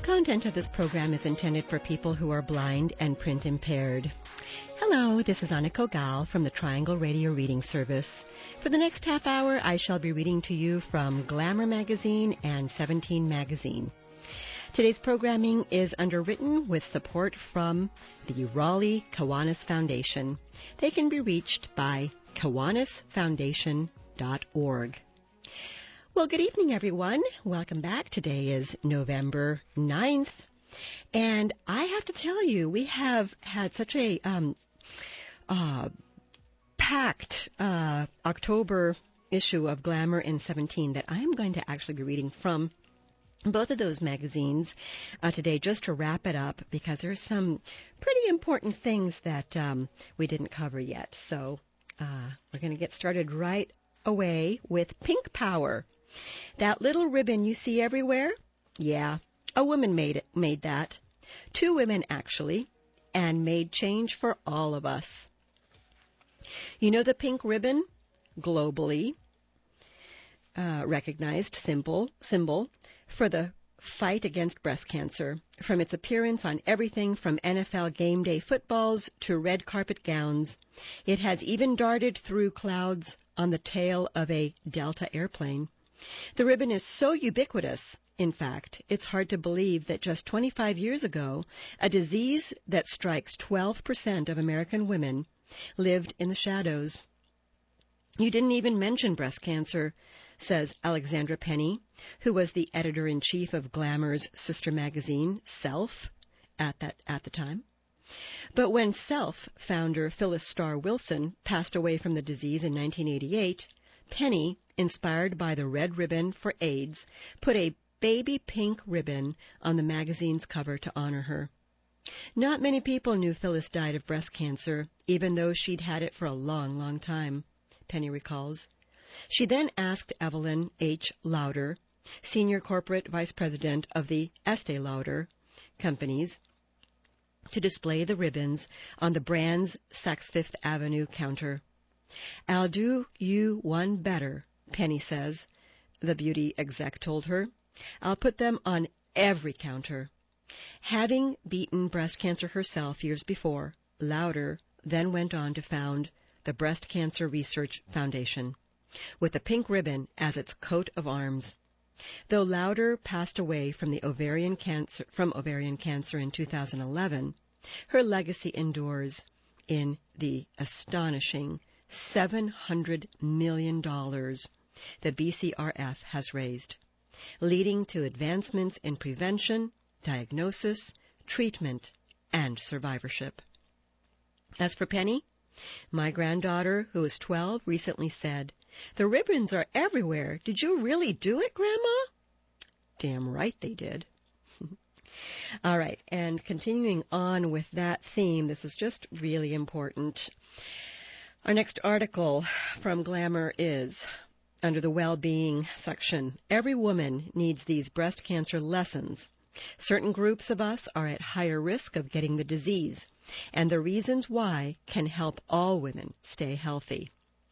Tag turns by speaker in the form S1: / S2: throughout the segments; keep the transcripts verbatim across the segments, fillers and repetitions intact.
S1: The content of this program is intended for people who are blind and print impaired. Hello, this is Anna Kogal from the Triangle Radio Reading Service. For the next half hour, I shall be reading to you from Glamour Magazine and Seventeen Magazine. Today's programming is underwritten with support from the Raleigh Kiwanis Foundation. They can be reached by kiwanis foundation dot org. Well, good evening, everyone. Welcome back. Today is November ninth. And I have to tell you, we have had such a um, uh, packed uh, October issue of Glamour in seventeen that I am going to actually be reading from both of those magazines uh, today, just to wrap it up, because there's some pretty important things that um, we didn't cover yet. So uh, we're going to get started right away with Pink Power. That little ribbon you see everywhere? Yeah, a woman made it, made that. Two women, actually, and made change for all of us. You know the pink ribbon? Globally uh, recognized symbol, symbol for the fight against breast cancer, from its appearance on everything from N F L game day footballs to red carpet gowns. It has even darted through clouds on the tail of a Delta airplane. The ribbon is so ubiquitous, in fact, it's hard to believe that just twenty-five years ago, a disease that strikes twelve percent of American women lived in the shadows. You didn't even mention breast cancer, says Alexandra Penny, who was the editor-in-chief of Glamour's sister magazine, Self, at that at the time. But when Self founder Phyllis Starr Wilson passed away from the disease in nineteen eighty-eight, Penny, inspired by the red ribbon for AIDS, put a baby pink ribbon on the magazine's cover to honor her. Not many people knew Phyllis died of breast cancer, even though she'd had it for a long, long time, Penny recalls. She then asked Evelyn H. Lauder, senior corporate vice president of the Estee Lauder companies, to display the ribbons on the brand's Saks Fifth Avenue counter. "I'll do you one better," Penny says, the beauty exec told her. "I'll put them on every counter." Having beaten breast cancer herself years before, Lauder then went on to found the Breast Cancer Research Foundation, with the pink ribbon as its coat of arms. Though Lauder passed away from the ovarian cancer from ovarian cancer in two thousand eleven, her legacy endures in the astonishing seven hundred million dollars the B C R F has raised, leading to advancements in prevention, diagnosis, treatment, and survivorship. As for Penny, my granddaughter, who is twelve, recently said, "The ribbons are everywhere. Did you really do it, Grandma?" Damn right they did. All right, and continuing on with that theme, this is just really important. Our next article from Glamour is, under the well-being section, "Every woman needs these breast cancer lessons. Certain groups of us are at higher risk of getting the disease, and the reasons why can help all women stay healthy,"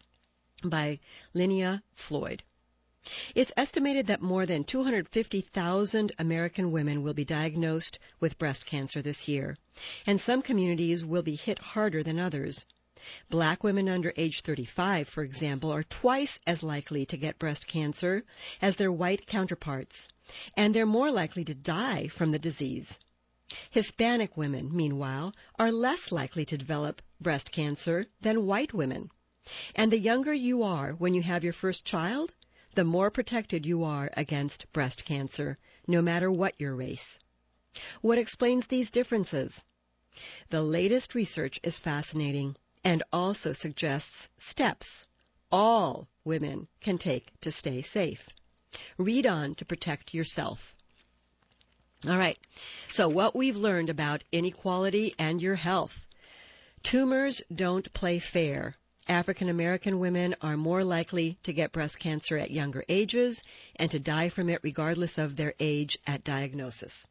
S1: by Linnea Floyd. It's estimated that more than two hundred fifty thousand American women will be diagnosed with breast cancer this year, and some communities will be hit harder than others. Black women under age thirty-five, for example, are twice as likely to get breast cancer as their white counterparts, and they're more likely to die from the disease. Hispanic women, meanwhile, are less likely to develop breast cancer than white women. And the younger you are when you have your first child, the more protected you are against breast cancer, no matter what your race. What explains these differences? The latest research is fascinating and also suggests steps all women can take to stay safe. Read on to protect yourself. All right, so what we've learned about inequality and your health. Tumors don't play fair. African American women are more likely to get breast cancer at younger ages and to die from it regardless of their age at diagnosis.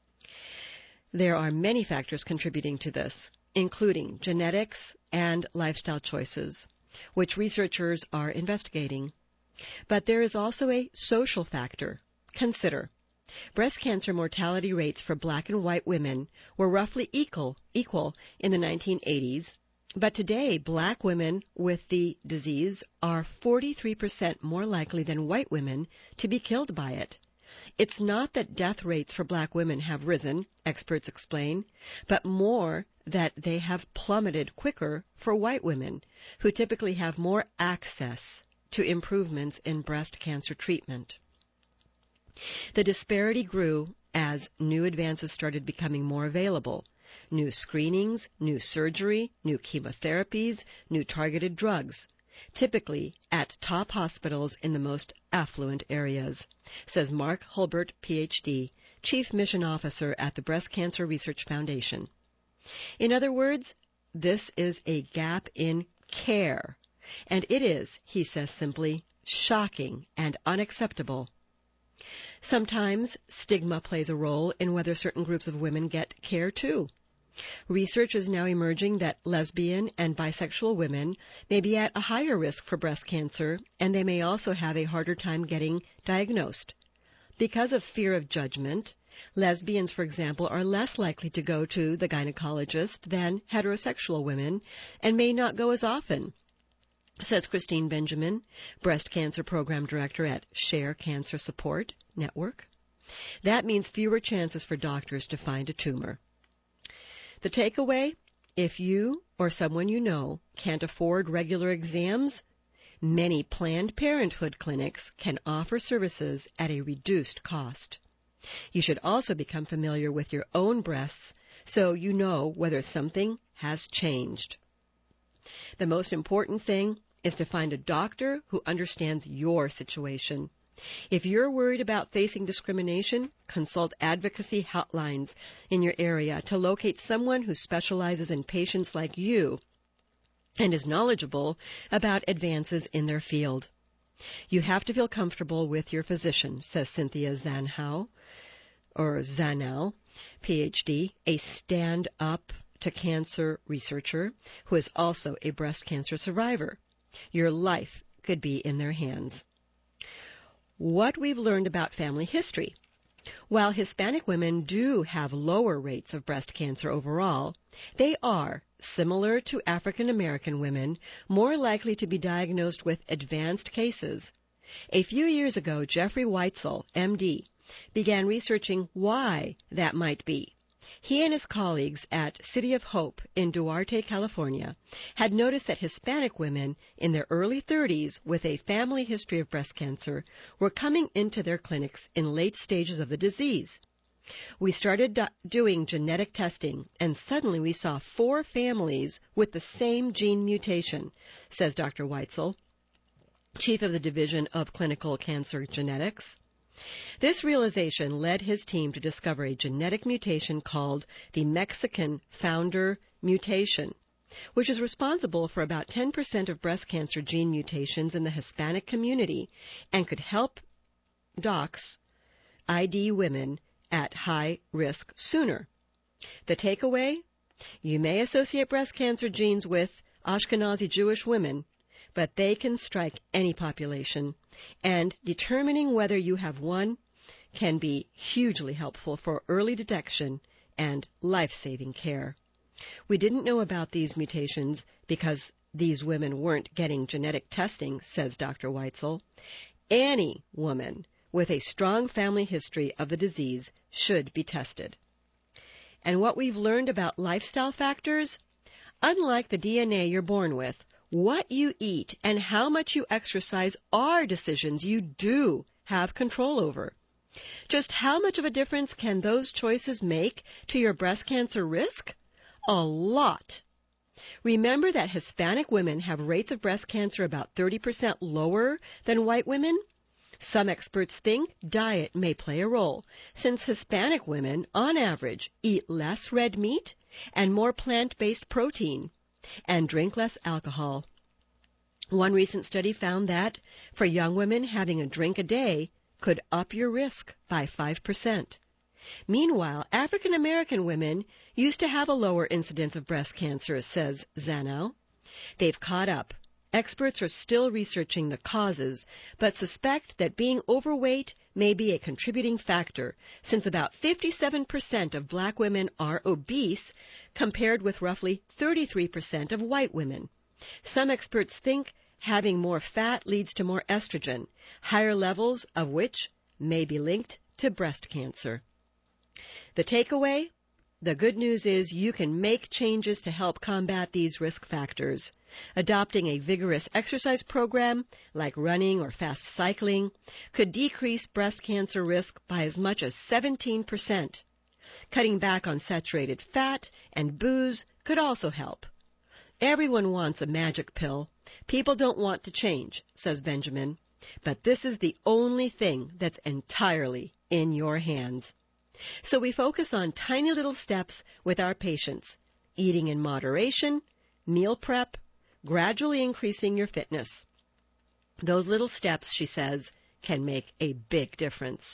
S1: There are many factors contributing to this, including genetics and lifestyle choices, which researchers are investigating. But there is also a social factor. Consider, Breast cancer mortality rates for black and white women were roughly equal, equal in the nineteen eighties, but today black women with the disease are forty-three percent more likely than white women to be killed by it. It's not that death rates for black women have risen, experts explain, but more that they have plummeted quicker for white women, who typically have more access to improvements in breast cancer treatment. The disparity grew as new advances started becoming more available. New screenings, new surgery, new chemotherapies, new targeted drugs, typically at top hospitals in the most affluent areas, says Mark Hulbert, P H D, Chief Mission Officer at the Breast Cancer Research Foundation. In other words, this is a gap in care, and it is, he says simply, shocking and unacceptable. Sometimes stigma plays a role in whether certain groups of women get care too. Research is now emerging that lesbian and bisexual women may be at a higher risk for breast cancer, and they may also have a harder time getting diagnosed. Because of fear of judgment, lesbians, for example, are less likely to go to the gynecologist than heterosexual women and may not go as often, says Christine Benjamin, breast cancer program director at Share Cancer Support Network. That means fewer chances for doctors to find a tumor. The takeaway, if you or someone you know can't afford regular exams, many Planned Parenthood clinics can offer services at a reduced cost. You should also become familiar with your own breasts so you know whether something has changed. The most important thing is to find a doctor who understands your situation. If you're worried about facing discrimination, consult advocacy hotlines in your area to locate someone who specializes in patients like you and is knowledgeable about advances in their field. You have to feel comfortable with your physician, says Cynthia Zanow, or Zanow, P H D, a stand-up to cancer researcher who is also a breast cancer survivor. Your life could be in their hands. What we've learned about family history. While Hispanic women do have lower rates of breast cancer overall, they are, similar to African American women, more likely to be diagnosed with advanced cases. A few years ago, Jeffrey Weitzel, M D, began researching why that might be. He and his colleagues at City of Hope in Duarte, California, had noticed that Hispanic women in their early thirties with a family history of breast cancer were coming into their clinics in late stages of the disease. We started do- doing genetic testing, and suddenly we saw four families with the same gene mutation, says Doctor Weitzel, chief of the Division of Clinical Cancer Genetics. This realization led his team to discover a genetic mutation called the Mexican founder mutation, which is responsible for about ten percent of breast cancer gene mutations in the Hispanic community and could help docs I D women at high risk sooner. The takeaway? You may associate breast cancer genes with Ashkenazi Jewish women, but they can strike any population, and determining whether you have one can be hugely helpful for early detection and life-saving care. We didn't know about these mutations because these women weren't getting genetic testing, says Doctor Weitzel. Any woman with a strong family history of the disease should be tested. And what we've learned about lifestyle factors? Unlike the D N A you're born with, what you eat and how much you exercise are decisions you do have control over. Just how much of a difference can those choices make to your breast cancer risk? A lot. Remember that Hispanic women have rates of breast cancer about thirty percent lower than white women? Some experts think diet may play a role, since Hispanic women, on average, eat less red meat and more plant-based protein, and drink less alcohol. One recent study found that for young women, having a drink a day could up your risk by five percent. Meanwhile, African American women used to have a lower incidence of breast cancer, says Zanow. They've caught up, Experts are still researching the causes, but suspect that being overweight may be a contributing factor, since about fifty-seven percent of black women are obese, compared with roughly thirty-three percent of white women. Some experts think having more fat leads to more estrogen, higher levels of which may be linked to breast cancer. The takeaway? The good news is you can make changes to help combat these risk factors. Adopting a vigorous exercise program, like running or fast cycling, could decrease breast cancer risk by as much as seventeen percent. Cutting back on saturated fat and booze could also help. Everyone wants a magic pill. People don't want to change, says Benjamin. But this is the only thing that's entirely in your hands. So we focus on tiny little steps with our patients, eating in moderation, meal prep, gradually increasing your fitness. Those little steps, she says, can make a big difference.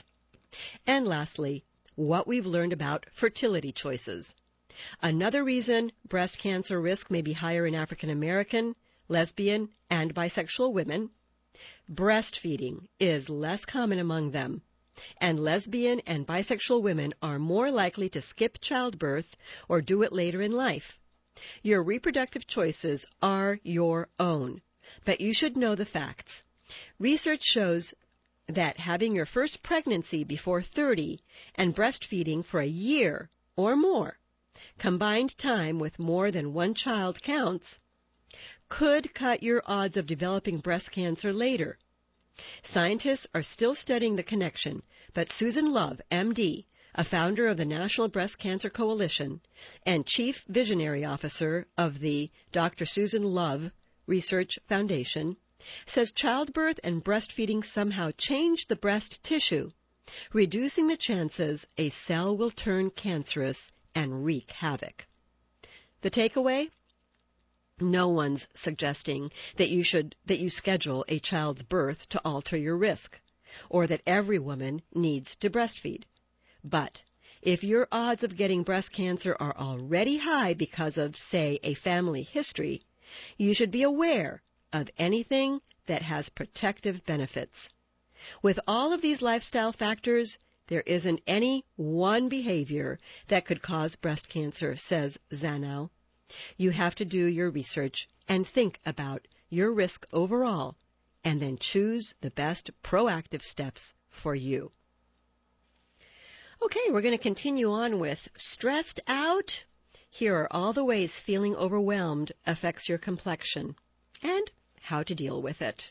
S1: And lastly, what we've learned about fertility choices. Another reason breast cancer risk may be higher in African American, lesbian, and bisexual women, breastfeeding is less common among them. And lesbian and bisexual women are more likely to skip childbirth or do it later in life. Your reproductive choices are your own, but you should know the facts. Research shows that having your first pregnancy before thirty and breastfeeding for a year or more, combined time with more than one child counts, could cut your odds of developing breast cancer later. Scientists are still studying the connection, but Susan Love, M D, a founder of the National Breast Cancer Coalition and chief visionary officer of the Doctor Susan Love Research Foundation, says childbirth and breastfeeding somehow change the breast tissue, reducing the chances a cell will turn cancerous and wreak havoc. The takeaway? No one's suggesting that you should that you schedule a child's birth to alter your risk, or that every woman needs to breastfeed. But if your odds of getting breast cancer are already high because of, say, a family history, you should be aware of anything that has protective benefits. With all of these lifestyle factors, there isn't any one behavior that could cause breast cancer, says Zanow. You have to do your research and think about your risk overall, and then choose the best proactive steps for you. Okay, we're going to continue on with stressed out. Here are all the ways feeling overwhelmed affects your complexion and how to deal with it.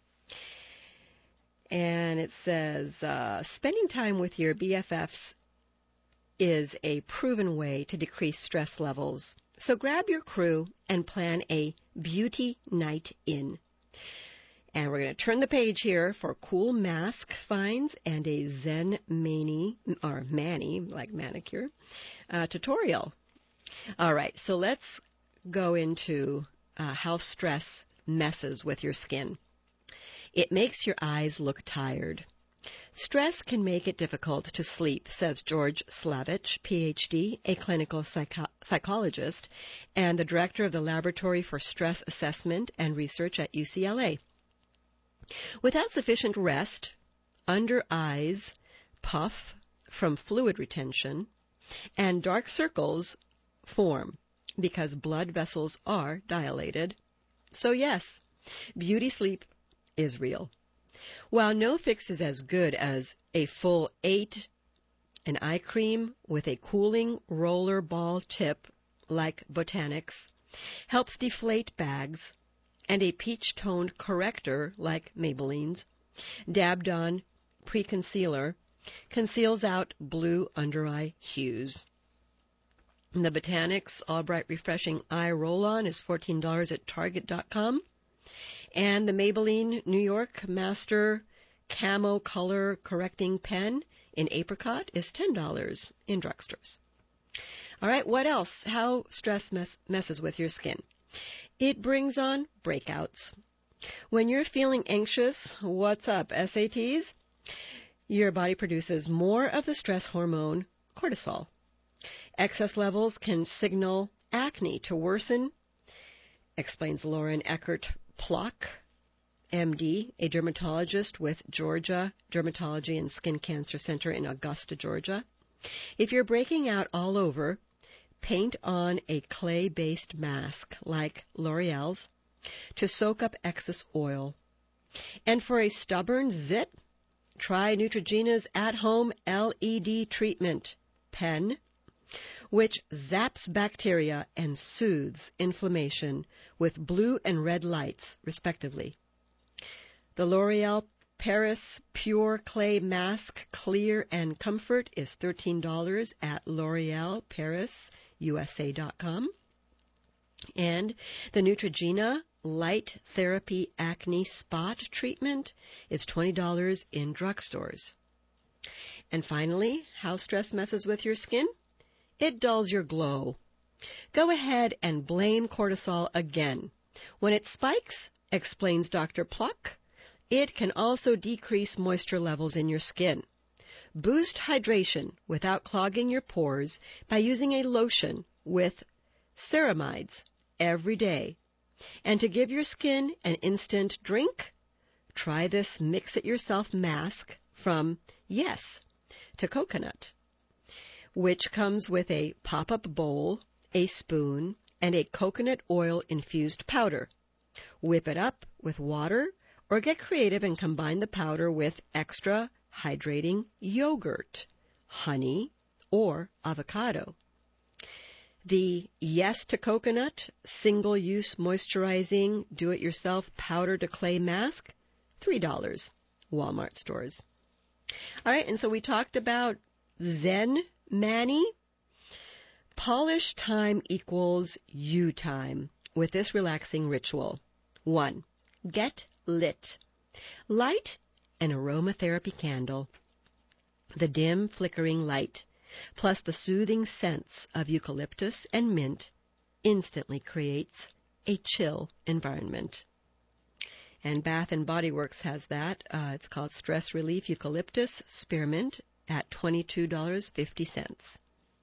S1: And it says, uh, spending time with your B F Fs is a proven way to decrease stress levels. So grab your crew and plan a beauty night in. And we're going to turn the page here for cool mask finds and a Zen mani, or mani, like manicure, uh, tutorial. All right, so let's go into uh, how stress messes with your skin. It makes your eyes look tired. Stress can make it difficult to sleep, says George Slavich, P H D, a clinical psycho- psychologist and the director of the Laboratory for Stress Assessment and Research at U C L A. Without sufficient rest, under eyes puff from fluid retention, and dark circles form because blood vessels are dilated. So yes, beauty sleep is real. While no fix is as good as a full eight, an eye cream with a cooling roller ball tip like Botanics helps deflate bags, and a peach-toned corrector like Maybelline's, dabbed on pre-concealer, conceals out blue under-eye hues. The Botanics All Bright Refreshing Eye Roll-On is fourteen dollars at Target dot com. And the Maybelline New York Master Camo Color Correcting Pen in Apricot is ten dollars in drugstores. All right, what else? How stress mess- messes with your skin. It brings on breakouts. When you're feeling anxious, what's up, S A Ts? Your body produces more of the stress hormone, cortisol. Excess levels can signal acne to worsen, explains Lauren Eckert Plock, M D, a dermatologist with Georgia Dermatology and Skin Cancer Center in Augusta, Georgia. If you're breaking out all over, paint on a clay-based mask like L'Oreal's to soak up excess oil. And for a stubborn zit, try Neutrogena's at-home L E D treatment pen, which zaps bacteria and soothes inflammation with blue and red lights, respectively. The L'Oreal Paris Pure Clay Mask Clear and Comfort is thirteen dollars at L'Oreal Paris U S A dot com. And the Neutrogena Light Therapy Acne Spot Treatment is twenty dollars in drugstores. And finally, how stress messes with your skin? It dulls your glow. Go ahead and blame cortisol again. When it spikes, explains Doctor Plock, it can also decrease moisture levels in your skin. Boost hydration without clogging your pores by using a lotion with ceramides every day. And to give your skin an instant drink, try this mix-it-yourself mask from Yes to Coconut, which comes with a pop-up bowl, a spoon, and a coconut oil-infused powder. Whip it up with water or get creative and combine the powder with extra hydrating yogurt, honey, or avocado. The Yes to Coconut single-use moisturizing do-it-yourself powder to clay mask, three dollars, Walmart stores. All right, and so we talked about Zen Mani. Polish time equals you time with this relaxing ritual. One, get lit. Light an aromatherapy candle. The dim, flickering light, plus the soothing scents of eucalyptus and mint, instantly creates a chill environment. And Bath and Body Works has that. Uh, it's called Stress Relief Eucalyptus Spearmint at twenty-two dollars and fifty cents.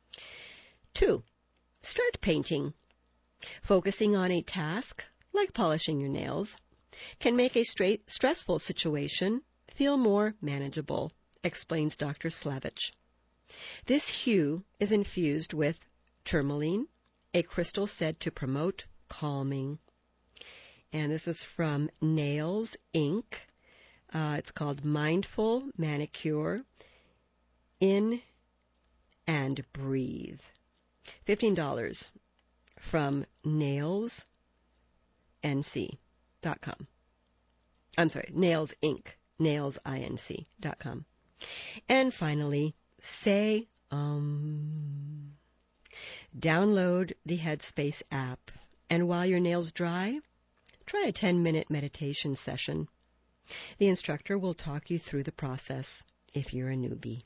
S1: Two, start painting. Focusing on a task, like polishing your nails, can make a straight, stressful situation feel more manageable, explains Doctor Slavich. This hue is infused with tourmaline, a crystal said to promote calming. And this is from Nails Incorporated. Uh, it's called Mindful Manicure In and Breathe. fifteen dollars from nails n c dot com. I'm sorry, Nails Incorporated. nails inc dot com. And finally, say um. Download the Headspace app, and while your nails dry, try a ten-minute meditation session. The instructor will talk you through the process if you're a newbie.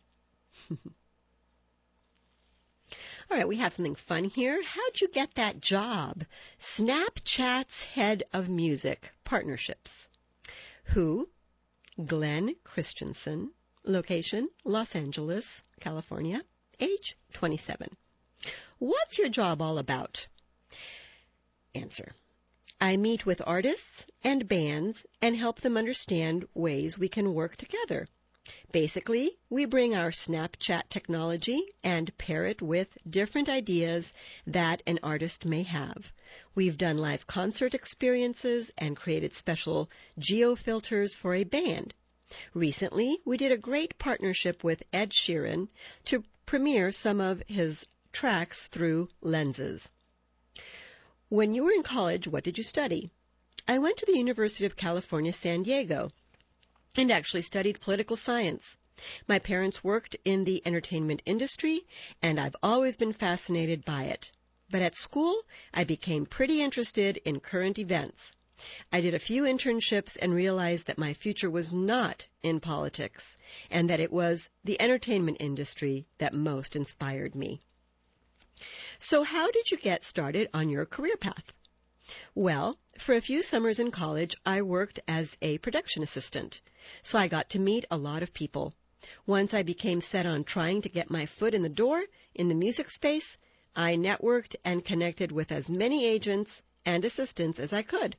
S1: All right, we have something fun here. How'd you get that job? Snapchat's head of music partnerships. Who? Glenn Christensen. Location, Los Angeles, California. Age, twenty-seven. What's your job all about? Answer. I meet with artists and bands and help them understand ways we can work together. Basically, we bring our Snapchat technology and pair it with different ideas that an artist may have. We've done live concert experiences and created special geo-filters for a band. Recently, we did a great partnership with Ed Sheeran to premiere some of his tracks through Lenses. When you were in college, what did you study? I went to the University of California, San Diego, and actually studied political science. My parents worked in the entertainment industry, and I've always been fascinated by it. But at school, I became pretty interested in current events. I did a few internships and realized that my future was not in politics, and that it was the entertainment industry that most inspired me. So how did you get started on your career path? Well, for a few summers in college, I worked as a production assistant, so I got to meet a lot of people. Once I became set on trying to get my foot in the door in the music space, I networked and connected with as many agents and assistants as I could.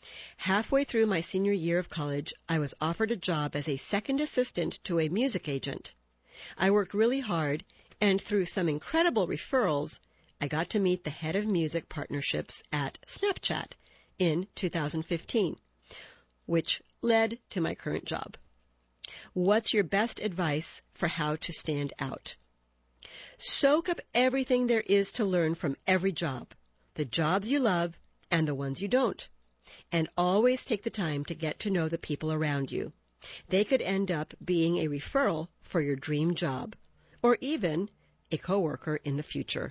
S1: Halfway through my senior year of college, I was offered a job as a second assistant to a music agent. I worked really hard, and through some incredible referrals, I got to meet the head of music partnerships at Snapchat in two thousand fifteen, which led to my current job. What's your best advice for how to stand out? Soak up everything there is to learn from every job, the jobs you love and the ones you don't. And always take the time to get to know the people around you. They could end up being a referral for your dream job, or even a coworker in the future.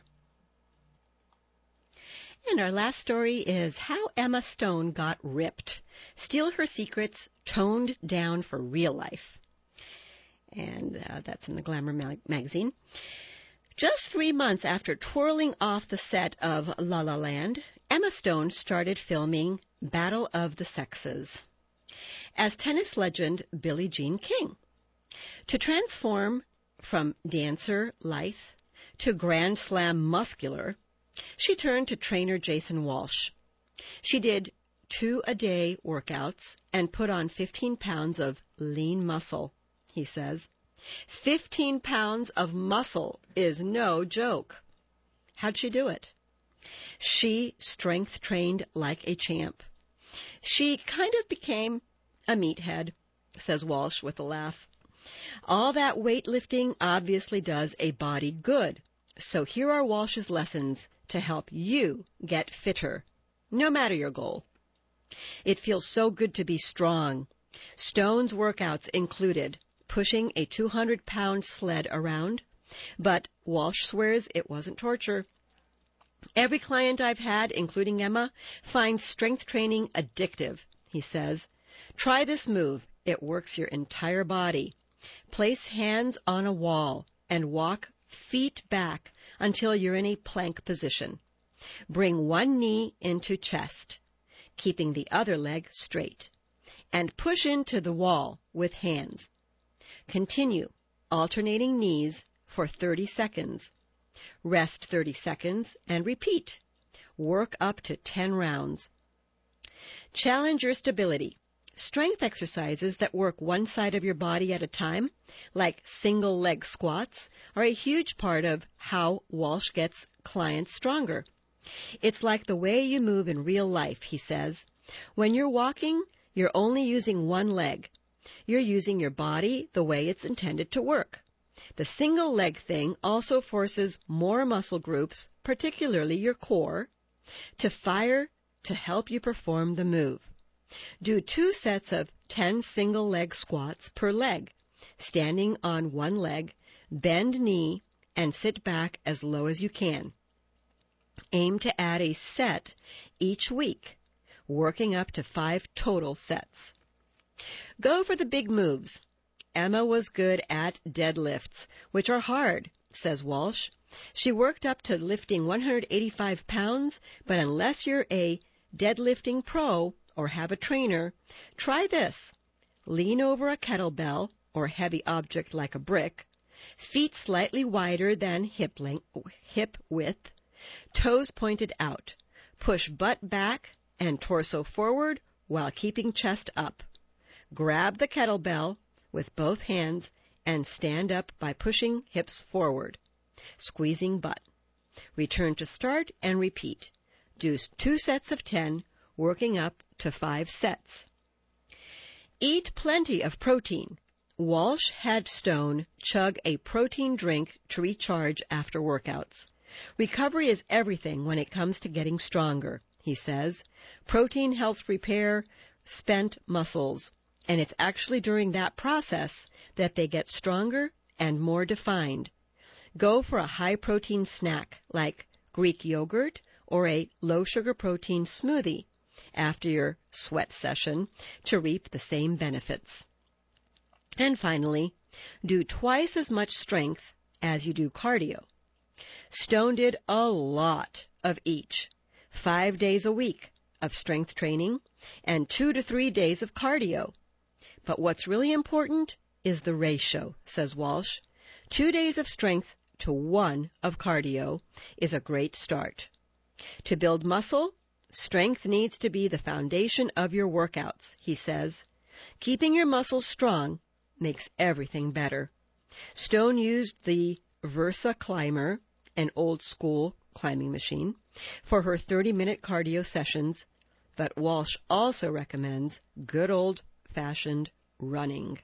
S1: And our last story is how Emma Stone got ripped. Steal her secrets, toned down for real life. And uh, that's in the Glamour mag- magazine. Just three months after twirling off the set of La La Land, Emma Stone started filming Battle of the Sexes as tennis legend Billie Jean King. To transform from dancer lithe to Grand Slam muscular, she turned to trainer Jason Walsh. She did two-a-day workouts and put on fifteen pounds of lean muscle, he says. fifteen pounds of muscle is no joke. How'd she do it? She strength trained like a champ. She kind of became a meathead, says Walsh with a laugh. All that weightlifting obviously does a body good. So here are Walsh's lessons to help you get fitter, no matter your goal. It feels so good to be strong. Stone's workouts included pushing a two hundred pound sled around, but Walsh swears it wasn't torture. Every client I've had, including Emma, finds strength training addictive, he says. Try this move. It works your entire body. Place hands on a wall and walk feet back until you're in a plank position. Bring one knee into chest, keeping the other leg straight, and push into the wall with hands. Continue alternating knees for thirty seconds. Rest thirty seconds and repeat. Work up to ten rounds. Challenge your stability. Strength exercises that work one side of your body at a time, like single leg squats, are a huge part of how Walsh gets clients stronger. It's like the way you move in real life, he says. When you're walking, you're only using one leg. You're using your body the way it's intended to work. The single leg thing also forces more muscle groups, particularly your core, to fire to help you perform the move. Do two sets of ten single leg squats per leg, standing on one leg, bend knee, and sit back as low as you can. Aim to add a set each week, working up to five total sets. Go for the big moves. Emma was good at deadlifts, which are hard, says Walsh. She worked up to lifting one hundred eighty-five pounds, but unless you're a deadlifting pro or have a trainer, try this. Lean over a kettlebell or heavy object like a brick, feet slightly wider than hip length, hip width, toes pointed out. Push butt back and torso forward while keeping chest up. Grab the kettlebell with both hands and stand up by pushing hips forward, squeezing butt. Return to start and repeat. Do two sets of ten, working up to five sets. Eat plenty of protein. Walsh had Stone chug a protein drink to recharge after workouts. Recovery is everything when it comes to getting stronger, he says. Protein helps repair spent muscles, and it's actually during that process that they get stronger and more defined. Go for a high-protein snack like Greek yogurt or a low-sugar protein smoothie after your sweat session to reap the same benefits. And finally, do twice as much strength as you do cardio. Stone did a lot of each, five days a week of strength training and two to three days of cardio. But what's really important is the ratio, says Walsh. Two days of strength to one of cardio is a great start. To build muscle, Strength needs to be the foundation of your workouts, he says. Keeping your muscles strong makes everything better. Stone used the Versa Climber, an old-school climbing machine, for her thirty-minute cardio sessions, but Walsh also recommends good old-fashioned running.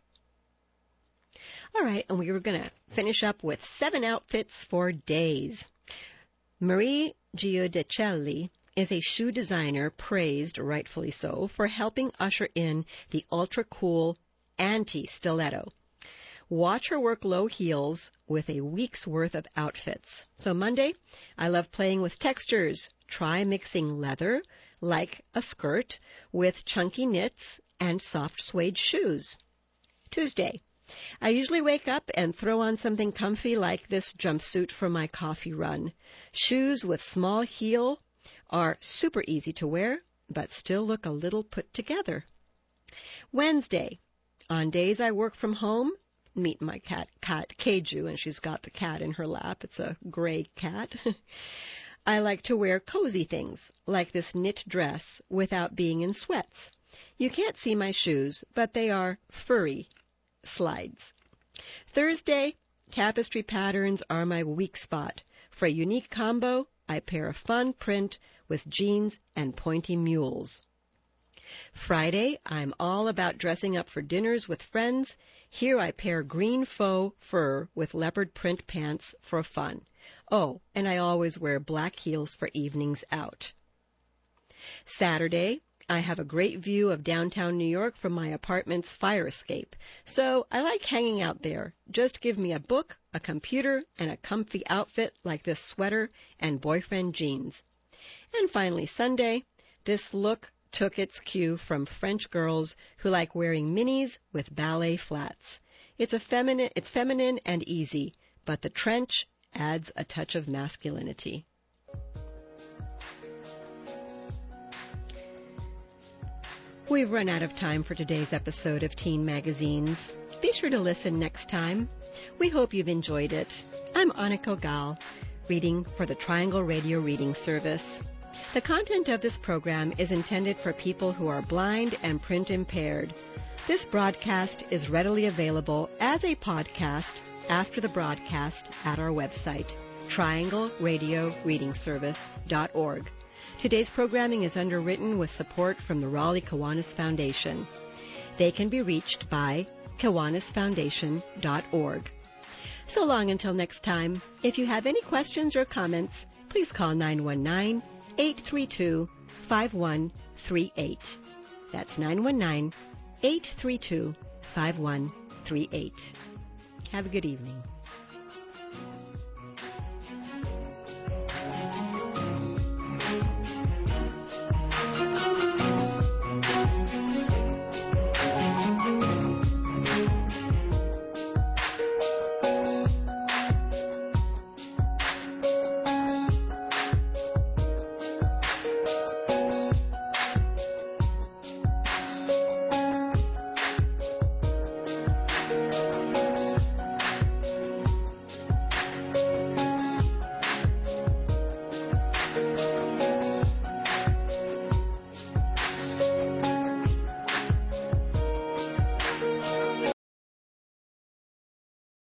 S1: All right, and we were going to finish up with seven outfits for days. Marie Giudicelli is a shoe designer praised, rightfully so, for helping usher in the ultra-cool anti-stiletto. Watch her work low heels with a week's worth of outfits. So Monday, I love playing with textures. Try mixing leather, like a skirt, with chunky knits and soft suede shoes. Tuesday, I usually wake up and throw on something comfy like this jumpsuit for my coffee run. Shoes with small heel are super easy to wear, but still look a little put together. Wednesday, on days I work from home, meet my cat, cat Keiju, and she's got the cat in her lap. It's a gray cat. I like to wear cozy things, like this knit dress, without being in sweats. You can't see my shoes, but they are furry slides. Thursday, tapestry patterns are my weak spot. For a unique combo, I pair a fun print with jeans and pointy mules. Friday, I'm all about dressing up for dinners with friends. Here I pair green faux fur with leopard print pants for fun. Oh, and I always wear black heels for evenings out. Saturday, I have a great view of downtown New York from my apartment's fire escape, so I like hanging out there. Just give me a book, a computer, and a comfy outfit like this sweater and boyfriend jeans. And finally Sunday, this look took its cue from French girls who like wearing minis with ballet flats. It's a feminine, it's feminine and easy, but the trench adds a touch of masculinity. We've run out of time for today's episode of Teen Magazines. Be sure to listen next time. We hope you've enjoyed it. I'm Aniko Gal, reading for the Triangle Radio Reading Service. The content of this program is intended for people who are blind and print impaired. This broadcast is readily available as a podcast after the broadcast at our website, triangle radio reading service dot org. Today's programming is underwritten with support from the Raleigh Kiwanis Foundation. They can be reached by kiwanis foundation dot org. So long until next time. If you have any questions or comments, please call nine one nine, eight three two, five one three eight. That's nine one nine, eight three two, five one three eight. Have a good evening.